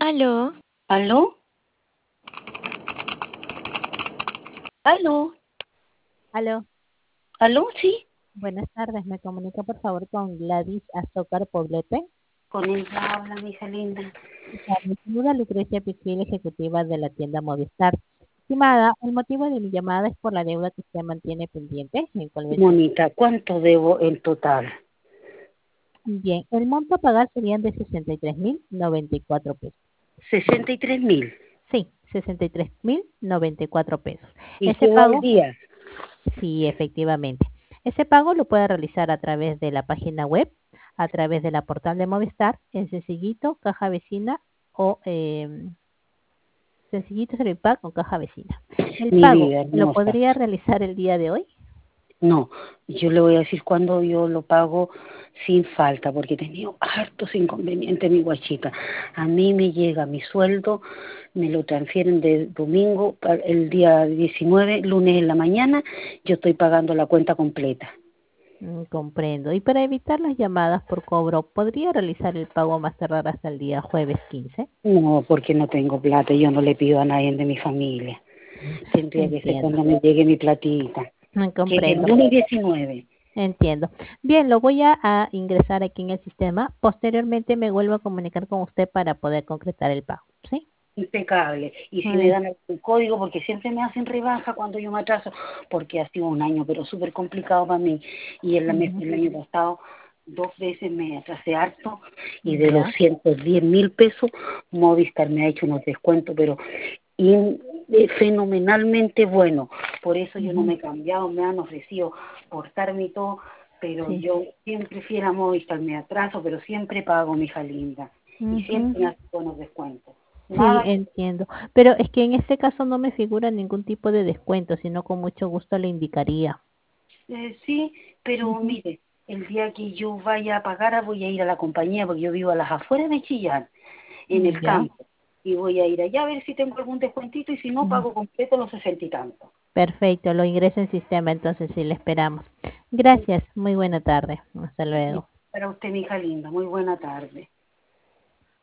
Aló, ¿Aló? ¿Aló? aló, ¿Aló? Sí, buenas tardes. ¿Me comunica por favor con Gladys Azócar Poblete? con ella habla, mi hija linda. Me saluda Lucrecia Piquil, ejecutiva de la tienda Movistar. Estimada, el motivo de mi llamada es por la deuda que usted mantiene pendiente en Colvesión. Monita, ¿cuánto debo en total? Bien, el monto a pagar serían de 63.094 pesos. 63.000. Sí, 63.094 pesos. ¿Y Ese quedó al pago, día? sí, efectivamente. Ese pago lo puede realizar a través de la página web, a través de la portal de Movistar, en Sencillito, Caja Vecina o Sencillito Servipack con Caja Vecina. El Mi pago vida lo hermosa. podría realizar el día de hoy. No, yo le voy a decir cuándo yo lo pago sin falta, porque he tenido hartos inconvenientes, mi guachita. A mí me llega mi sueldo, me lo transfieren de domingo para el día 19, lunes en la mañana, yo estoy pagando la cuenta completa. Comprendo. Y para evitar las llamadas por cobro, ¿podría realizar el pago más tardar hasta el día jueves 15? No, porque no tengo plata, yo no le pido a nadie de mi familia. Tendría que ser Entiendo. cuando me llegue mi platita, que es el Comprendo. lunes 19. Entiendo. Bien, lo voy a ingresar aquí en el sistema. Posteriormente me vuelvo a comunicar con usted para poder concretar el pago. ¿Sí? Impecable. Y si me Ay, dan el código, porque siempre me hacen rebaja cuando yo me atraso, porque ha sido un año, pero súper complicado para mí. Y ujú. el año pasado 2 veces me atrasé harto y de Ya. 210.000 pesos, Movistar me ha hecho unos descuentos, pero fenomenalmente bueno. Por eso yo no Ujú. me he cambiado, me han ofrecido portarme y todo, pero Sí. yo siempre fiel a Movistar, me atraso, pero siempre pago, mi hija linda. Y Ujú. siempre me hacen buenos descuentos. Sí, Nada. entiendo. Pero es que en este caso no me figura ningún tipo de descuento, sino con mucho gusto le indicaría. Sí, pero Ujú. mire, el día que yo vaya a pagar voy a ir a la compañía porque yo vivo a las afueras de Chillán, en el Ya. campo. Y voy a ir allá a ver si tengo algún descuentito y si no, Ujú. pago completo los 60 y tanto. Perfecto, lo ingreso en sistema, entonces sí le esperamos. Gracias, muy buena tarde. Hasta Y luego. para usted, mi hija linda, muy buena tarde.